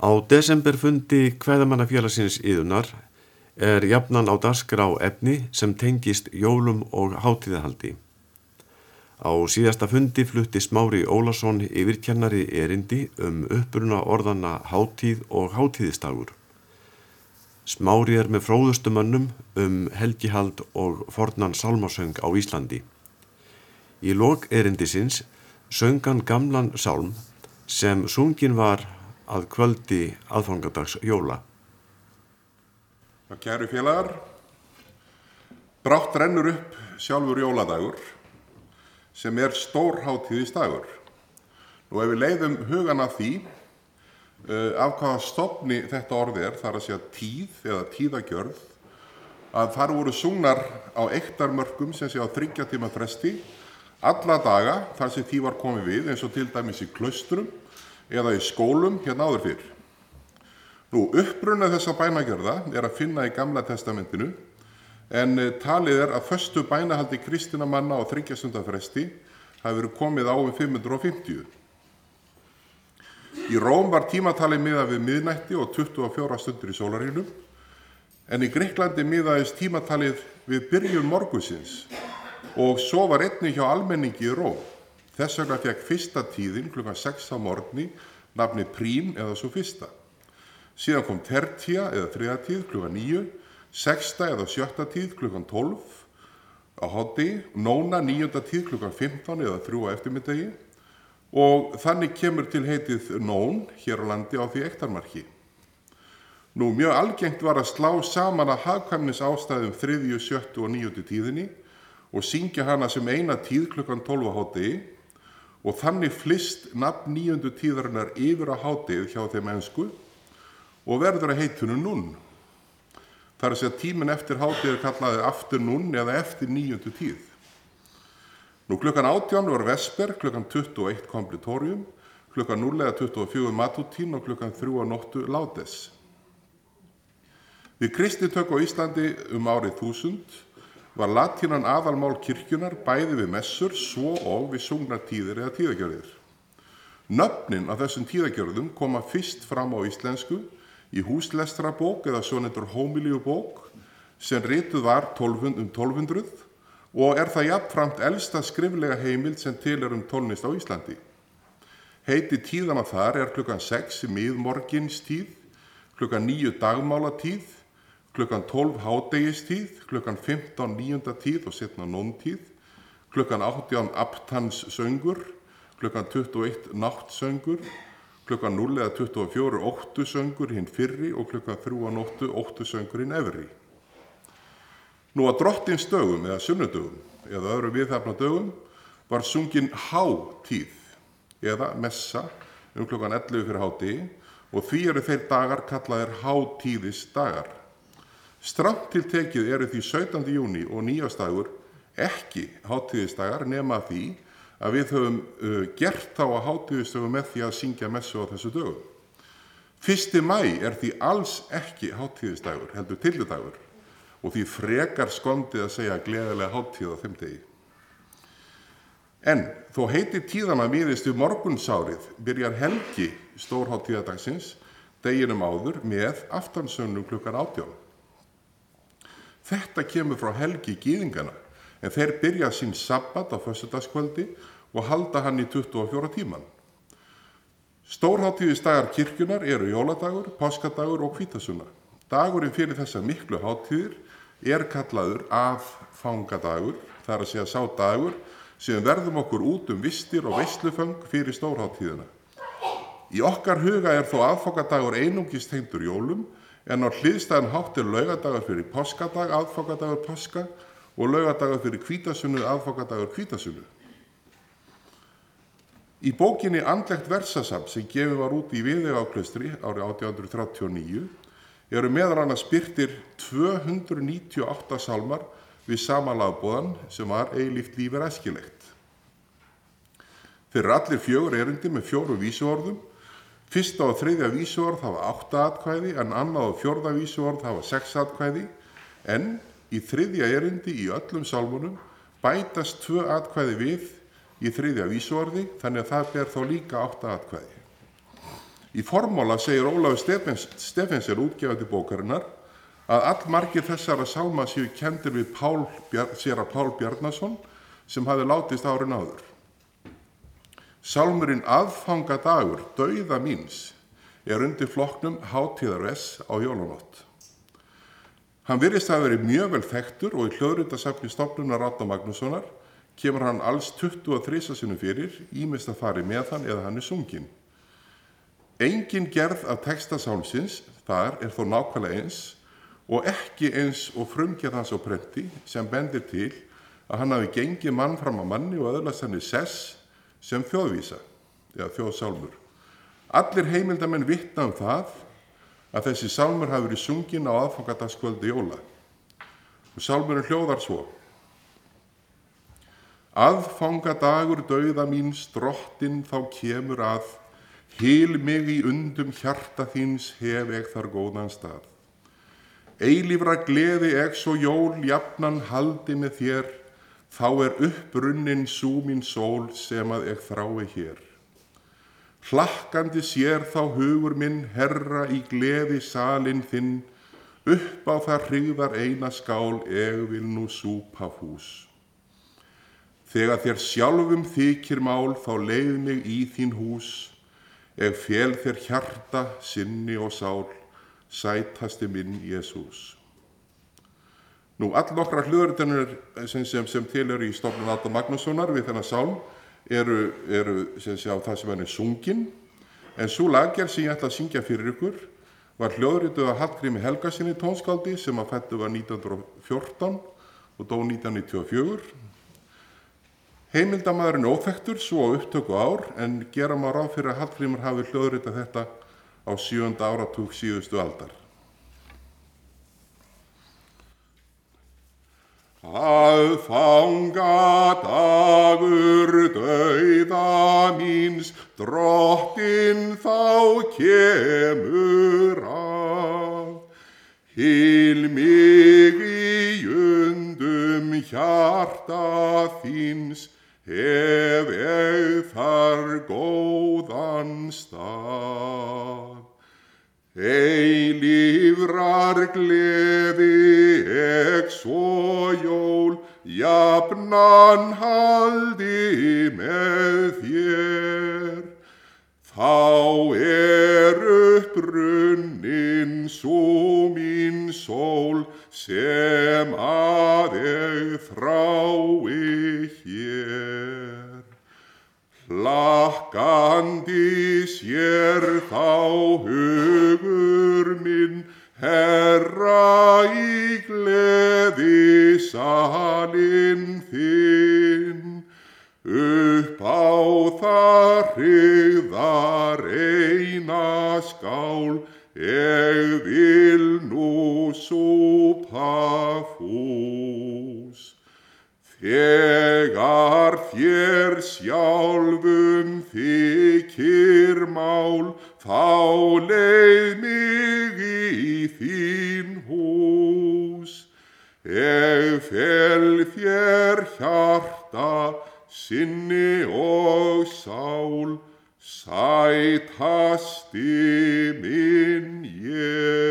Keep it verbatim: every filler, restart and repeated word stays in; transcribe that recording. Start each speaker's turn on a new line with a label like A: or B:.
A: Á desemberfundi Kvæðamannafélagsins Iðunnar er jafnan á dagskrá efni sem tengist jólum og hátíðahaldi. Á síðasta fundi flutti Smári Ólason yfirkennari erindi um uppruna orðanna hátíð og hátíðisdagur. Smári er með fróðustu mönnum um helgihald og fornan sálmasöng á Íslandi. Í lok erindisins söng hann gamlan sálm sem sunginn var að kvöldi aðfangadags jóla.
B: Kæru félagar, brátt rennur upp sjálfur jóladagur sem er stór hátíðisdagur. Nú ef við leiðum hugan að því uh, af hvaða stofni þetta orð er, þar að segja tíð eða tíðagjörð, að þar voru sungnar á eyktarmörkum sem sé á þriggja tíma fresti alla daga þar sem því var komið við, eins og til dæmis í klaustrum eða í skólum hérna áður fyrr. Nú, uppruna þessa bænagjörða er að finna í Gamla testamentinu, en talið er að föstu bænahaldi kristinna manna á þriggja stunda fresti hafi verið komið á um fimm hundruð fimmtíu. Í Róm var tímatalið miðað við miðnætti og tuttugu og fjórar stundir í sólarhringnum, en í Grikklandi miðaðist tímatalið við byrjun morgunsins og svo var einnig hjá almenningi í Róm. Þess vegna fékk fyrsta tíðin klukkan sex á morgni nafni prím eða svo fyrsta. Síðan kom tertia eða þriðja tíð klukkan níu, sexta eða sjötta tíð klukkan tólf á hádegi, nóna níunda tíð klukkan fimmtán eða þrjú á eftirmiddegi og þannig kemur til heitið nón hér á landi á því ektarmarki. Nú, mjög algengt var að slá saman að hagkvæmnis ástæðum þriðju, sjöttu og níundu tíðinni og syngja hana sem eina tíð klukkan tólf á hádegi og þannig flyst nafn níundu tíðarinnar yfir á hádegið hjá þeim ensku og verður að heitinu núnn. Það er að segja tíminn eftir hádegi er kallaði aftur núnn eða eftir níundu tíð. Nú klukkan átján var vesper, klukkan tuttugu og eitt komplitorium, klukkan núll eða tuttugu og fjögur matútín og klukkan þrjú á nóttu látes. Við kristitök á Íslandi um árið þúsund var latínan aðalmál kirkjunar bæði við messur svo og við sungnar tíðir eða tíðagjörðir. Nöfnin af þessum tíðagjörðum koma fyrst fram á íslensku í húslestrabók eða svonefndur hómilíubók sem rituð var um tólf hundruð og er það jafnframt elsta skriflega heimild sem til er um tónlist á Íslandi. Heiti tíðana þar er klukkan sex miðmorginstíð, klukkan níu dagmálatíð, klukkan tólf hádegistíð, klukkan fimmtán níunda tíð og setna nóntíð, klukkan átján aptanssöngur, klukkan tuttugu og eitt náttsöngur, klukkan núll eða tuttugu og fjögur óttusöngur hinn fyrri og klukkan þrjú á nóttu óttusöngur hinn efri. Nú að drottins dögum eða sunnudögum eða öðru viðhafnadögum var sungin hátíð eða messa um klukkan ellefu fyrir hádegi og því eru þeir dagar kallaðir hátíðisdagar. Strangt til tekið eru því sautjánda júní og nýjársdagur ekki hátíðisdagar nema því að við höfum uh, gert þá að hátíðisdögum með því að syngja messu á þessu dögum. fyrsta maí er því alls ekki hátíðisdagur, heldur tylludagur og því frekar skondið að segja gleðilega hátíð á þeim degi. En þó heiti tíðana miðist við morgunsárið byrjar helgi stórhátíðadagsins deginum áður með aftansönnum klukkan átján. Þetta kemur frá helgi gyðingana, en þeir byrja sín sabbat á föstudagskvöldi og halda hann í tuttugu og fjóra tíman. Stórhátíðisdagar kirkjunar eru jóladagur, páskadagur og hvítasunna. Dagurinn fyrir þessar miklu hátíðir er kallaður aðfangadagur, það er að segja sá dagur sem verðum okkur út um vistir og veisluföng fyrir stórhátíðina. Í okkar huga er þó aðfangadagur einungis tengdur jólum, en á hliðstæðan hátt er laugadagur fyrir páskadag, aðfangadagur páska og laugadagur fyrir hvítasunnu, aðfangadagur hvítasunnu. Í bókinni Andlegt versasafn sem gefið var út í Viðeyjarklaustri árið átján hundruð þrjátíu og níu eru meðal annars birtir tvö hundruð níutíu og átta sálmar við sama lagboðan sem var eilíft líf er æskilegt. Þeir eru allir fjögur erindi með fjórum vísuorðum. Fyrsta og þriðja vísuorð hafa átta atkvæði en annað og fjórða vísuorð hafa sex atkvæði en í þriðja erindi í öllum sálmunum bætast tvö atkvæði við í þriðja vísuorði þannig að það ber þá líka átta atkvæði. Í formála segir Ólafur Stefens, Stefensen útgefandi bókarinnar að allmargir þessara sálma séu kenndir við Pál, séra Pál Bjarnason sem hafi látist árin áður. Sálmurinn Aðfangadagur, dauða míns, er undir flokknum hátíðarvers á jólanótt. Hann virðist að verið mjög vel þekktur og í hljóðritasafni Stofnunar Árna Magnússonar kemur hann alls tuttugu og þrisvar sinnum fyrir, ýmist að fari með hann eða hann er sunginn. Engin gerð af texta sálmsins þar er þó nákvæmlega eins og ekki eins og frumgerð hans á prenti sem bendir til að hann hafi gengið mann fram á manni og öðlast henni sess sem þjóðvísa eða þjóðsálmur. Allir heimildamenn vitna um það að þessi sálmur hafi verið sunginn á aðfangadagskvöldi jóla. Og sálmurinn hljóðar svo: Aðfangadagur dauða míns, drottinn þá kemur að, hýl mig í undum hjarta þíns hef eg þar góðan stað. Eilífra gleði eg svo jól jafnan haldi með þér, þá er upprunnin sú mín sól sem að eg þrái hér. Hlakkandi sér þá hugur minn, Herra, í gleði salinn þinn, upp á það hryggðar eina skál eg vil nú súpa hús. Þegar þér sjálfum þykir mál, þá leið mig í þín hús, eg fél þér hjarta, sinni og sál, sætasti minn Jesús. Nú, allnokkrar hljóðritanir sem, sem, sem til eru í Stofnun Árna Magnússonar við þennan sálm eru, eru sem sé á það sem hann er sunginn, en sú laggerð sem ég ætla að syngja fyrir ykkur var hljóðrituð af Hallgrími Helgasyni tónskáldi sem að fæddur var nítján hundruð og fjórtán og dó nítján hundruð níutíu og fjögur. Heimildamaðurinn er óþekktur svo á upptöku ár en gera má ráð fyrir að Hallgrímur hafi hljóðritað þetta á sjöunda áratug síðustu aldar. Aðfangadagur dauða míns, drottinn þá kemur að. Hýl mig í undum hjarta þíns, hef eg þar góðan stað. Eilífrar gleði eg svo jól jafnan haldi með þér. Þá er upprunnin sú mín sól sem að eg þrái hér. Hlakkandi sér þá hugur minn, Herra, í gleði salinn þinn, upp á það hryggðar eina skál, eg vil nú súpa hús. Þegar þér sjálfum þykir mál, þá leið mig í þín hús. Eg fel þér hjarta, sinni og sál, sætasti minn Jesús.